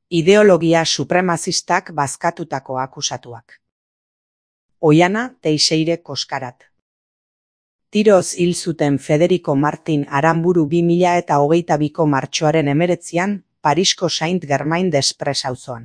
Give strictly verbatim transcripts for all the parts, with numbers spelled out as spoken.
Ideologia supremazistak bazkatutako akusatuak. Oiana Teixeire Koskarat. Tiroz hil zuten Federico Martin Aranburu bi mila eta hogeita biko martxoaren hemeretzian, Parisko Saint Germain des Prés auzoan.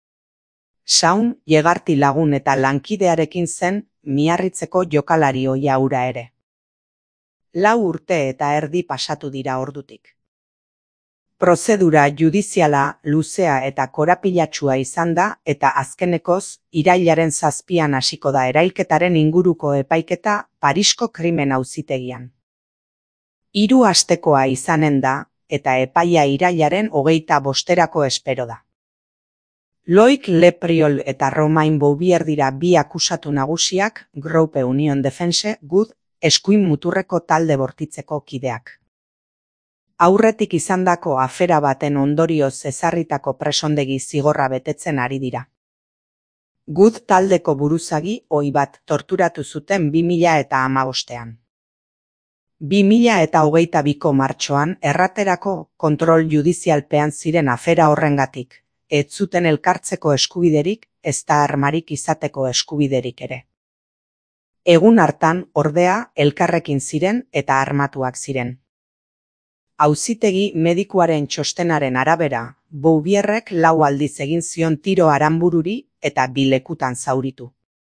Saun, Yegarti lagun eta lankidearekin zen, Miarritzeko jokalari ohia hura ere. Lau urte eta erdi pasatu dira ordutik. Prozedura judiziala luzea eta korapilatsua izan da eta azkenekoz, irailaren zazpian hasiko da erailketaren inguruko epaiketa Parisko krimen auzitegian. Hiru astekoa izanen da eta epaia irailaren hogeita bosterako espero da. Loic Lepriol eta Romain Bouvier dira bi akusatu nagusiak, Groupe Union Defense, Good, eskuin muturreko talde bortitzeko kideak. Aurretik izandako afera baten ondorioz ezarritako presondegi zigorra betetzen ari dira. Good taldeko buruzagi ohi bat torturatu zuten bi mila eta hamabostean. bi mila eta hogeita biko martxoan erraterako kontrol judizialpean ziren afera horrengatik, ez zuten elkartzeko eskubiderik, ezta armarik izateko eskubiderik ere. Egun hartan, ordea, elkarrekin ziren eta armatuak ziren. Auzitegi medikuaren txostenaren arabera, Bouvierrek lau aldiz egin zion tiro Aranbururi eta bi lekutan zauritu.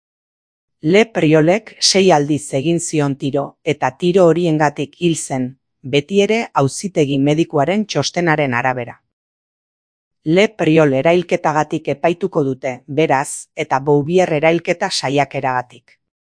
Lepriolek sei aldiz egin zion tiro eta tiro horiengatik hil zen, beti ere auzitegi medikuaren txostenaren arabera. Lepriol erailketagatik epaituko dute, beraz, eta Bouvier erailketa saiakeragatik.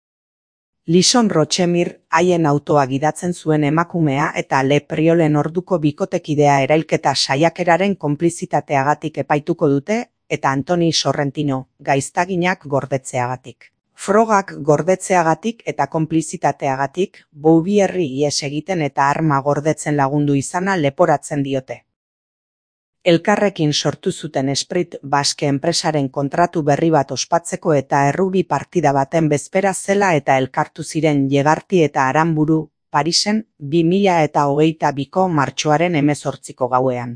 Lison Rochemir haien autoa gidatzen zuen emakumea eta Lepriolen orduko bikotekidea erailketa saiakeraren konplizitateagatik epaituko dute eta Antoni Sorrentino gaiztaginak gordetzeagatik. Frogak gordetzeagatik eta konplizitateagatik Bouvierri ihes egiten eta arma gordetzen lagundu izana leporatzen diote. Elkarrekin sortu zuten Esprit Basque enpresaren kontratu berri bat ospatzeko eta errubi partida baten bezpera zela eta elkartu ziren Yegarti eta Aranburu, Parisen, bi mila eta hogeita biko martxoaren hemezortziko gauean.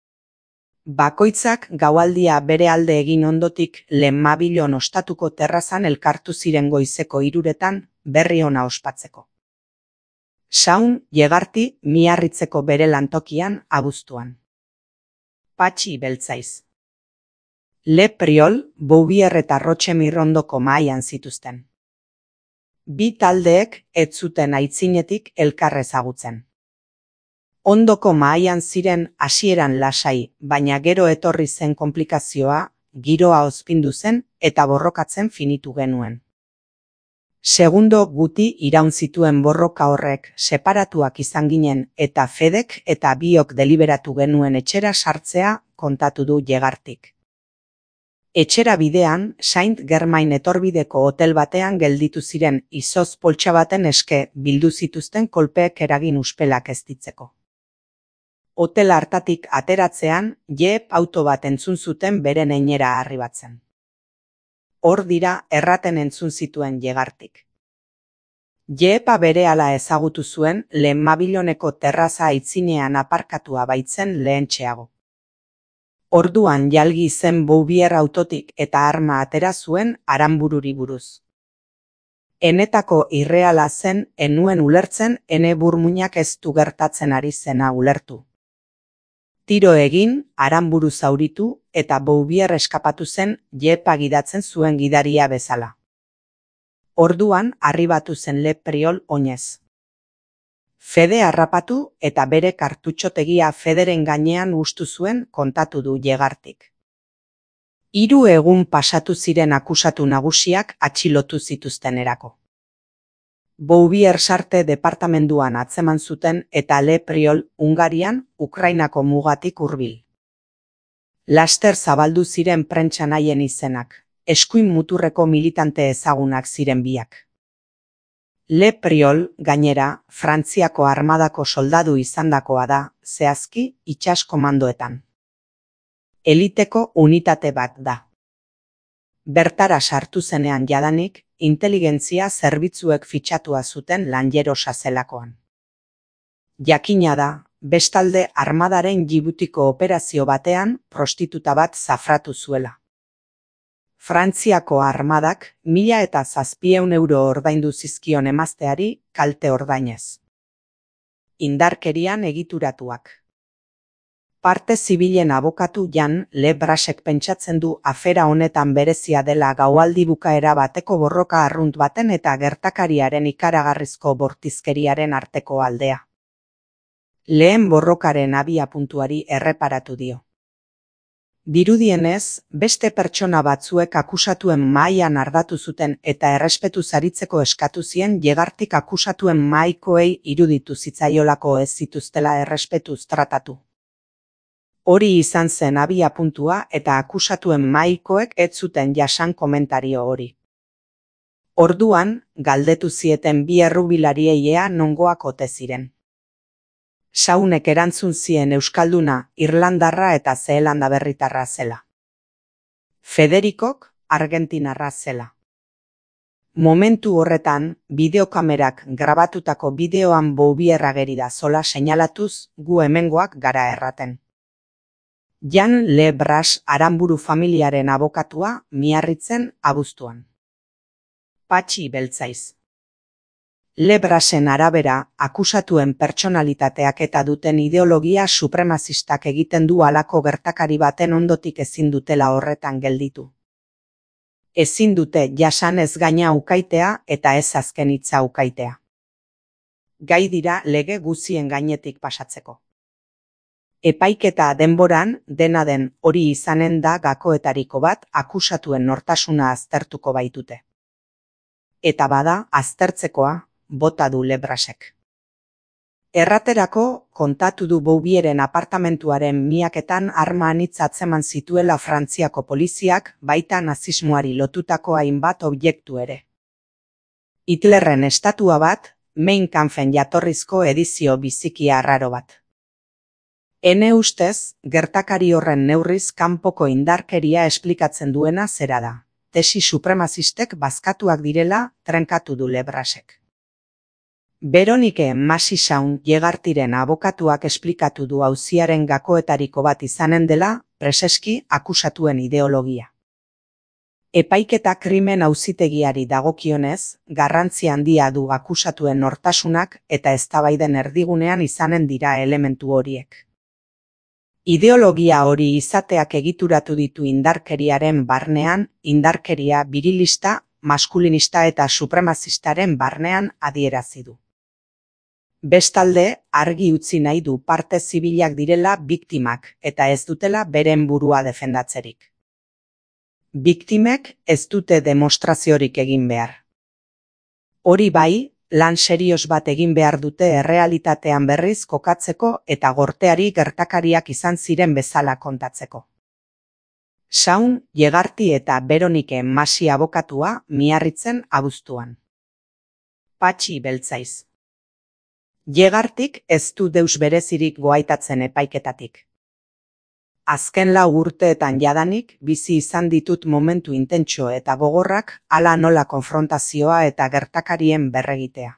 Bakoitzak gaualdia bere alde egin ondotik Lemmabilon ostatuko terrazan elkartu ziren goizeko hiruretan berri ona ospatzeko. Saun, Yegarti, Miarritzeko bere lantokian abuztuan. Patxi beltzaiz. Lepriol, Bouvier eta Rochemir ondoko mahaian zituzten. Bi taldeek ez zuten aitzinetik elkar ezagutzen. Ondoko mahaian ziren hasieran lasai, baina gero etorri zen konplikazioa, giroa ozpindu zen eta borrokatzen finitu genuen. Segundo guti iraun zituen borroka horrek separatuak izan ginen eta Fedek eta biok deliberatu genuen etxera sartzea kontatu du Yegartik. Etxera bidean, Saint Germain etorbideko hotel batean gelditu ziren izoz poltsa baten eske bildu zituzten kolpeek eragin uspelak ez ditzeko. Hotel hartatik ateratzean, Jeep auto bat entzun zuten beren einera arribatzen. Hor dira erraten entzun zituen Yegartik. Jeepa berehala ezagutu zuen Lemmabiloneko terraza aitzinean aparkatua baitzen lehentxeago. Orduan jalgi zen Bouvier autotik eta arma atera zuen Aranbururi buruz. Enetako irreala zen enuen ulertzen ene burmuinak ez du gertatzen ari zena ulertu. Tiro egin, Aranburu zauritu eta Bouvier eskapatu zen Jeepa gidatzen zuen gidaria bezala. Orduan arribatu zen Lepriol oinez. Fede harrapatu eta bere kartutxotegia Federen gainean ustu zuen kontatu du Yegartik. Hiru egun pasatu ziren akusatu nagusiak atxilotu zituztenerako. Bouvier Sarte departamenduan atzeman zuten eta Lepriol Hungarian, Ukrainako mugatik hurbil. Laster zabaldu ziren prentsan haien izenak, eskuin muturreko militante ezagunak ziren biak. Lepriol, gainera, Frantziako armadako soldadu izandakoa da, zehazki, itsas komandoetan. Eliteko unitate bat da. Bertara sartu zenean jadanik, inteligentzia zerbitzuek fitxatua zuten lanjerosa zelakoan. Jakina da, bestalde armadaren Djibutiko operazio batean prostituta bat zafratu zuela. Frantziako armadak mila eta zazpiehun euro ordaindu zizkion emazteari kalte ordainez. Indarkerian egituratuak. Parte zibilen abokatu Jan Le Brasek pentsatzen du afera honetan berezia dela gaualdi bukaera bateko borroka arrunt baten eta gertakariaren ikaragarrizko bortizkeriaren arteko aldea. Lehen borrokaren abia puntuari erreparatu dio. Dirudienez, beste pertsona batzuek akusatuen mahaian ardatu zuten eta errespetu zaritzeko eskatu zien Llegartik akusatuen mahaikoei iruditu zitzaiolako ez zituztela errespetuz tratatu. Hori izan zen abia puntua eta akusatuen mahaikoek ez zuten jasan komentario hori. Orduan, galdetu zieten bi errubilariei ea nongoak ote ziren. Saunek erantzun zien euskalduna, irlandarra eta zeelanda berritarra zela. Federikok argentinarra zela. Momentu horretan, bideokamerak grabatutako bideoan Bouvier ageri da zola seinalatuz gu hemengoak gara erraten. Jan Le Bras Aranburu familiaren abokatua Miarritzen abuztuan. Patxi Beltzaiz. Le Brasen arabera, akusatuen pertsonalitateak eta duten ideologia supremazistak egiten du halako gertakari baten ondotik ezin dutela horretan gelditu. Ezin dute jasan ez gaina ukaitea eta ez azken hitza ukaitea. Gai dira lege guzien gainetik pasatzeko. Epaiketa denboran, dena den hori izanen da gakoetariko bat akusatuen nortasuna aztertuko baitute. Eta bada, aztertzekoa, bota du Le Brasek. Erraterako, kontatu du Bouvieren apartamentuaren miaketan arma anitz atzeman zituela Frantziako poliziak, baita nazismoari lotutako hainbat objektu ere. Hitlerren estatua bat, Mein Kampfen jatorrizko edizio biziki arraro bat. Ene ustez, gertakari horren neurriz kanpoko indarkeria esplikatzen duena zera da. Tesi supremazistek bazkatuak direla trenkatu du Le Brasek. Beronike Masisaun Llegartiren abokatuak esplikatu du auziaren gakoetariko bat izanen dela, preseski akusatuen ideologia. Epaiketa krimen auzitegiari dagokionez, garrantzi handia du akusatuen nortasunak eta eztabaiden erdigunean izanen dira elementu horiek. Ideologia hori izateak egituratu ditu indarkeriaren barnean, indarkeria birilista, maskulinista eta supremazistaren barnean adierazi du. Bestalde, argi utzi nahi du parte zibilak direla biktimak eta ez dutela beren burua defendatzerik. Biktimek ez dute demostraziorik egin behar. Hori bai, lan serios bat egin behar dute errealitatean berriz kokatzeko eta gorteari gertakariak izan ziren bezala kontatzeko. Saun, Llegarti eta Beronike Masi abokatua Miarritzen abuztuan. Patxi Beltzaiz. Llegartik ez du deus berezirik goaitatzen epaiketatik. Azken lau urteetan jadanik bizi izan ditut momentu intentso eta gogorrak hala nola konfrontazioa eta gertakarien berregitea.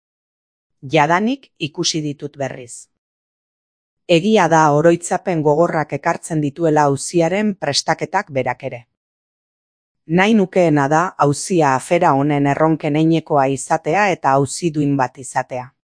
Jadanik ikusi ditut berriz. Egia da oroitzapen gogorrak ekartzen dituela auziaren prestaketak berak ere. Nahi nukeena da auzia afera honen erronken heinekoa izatea eta auziduin bat izatea.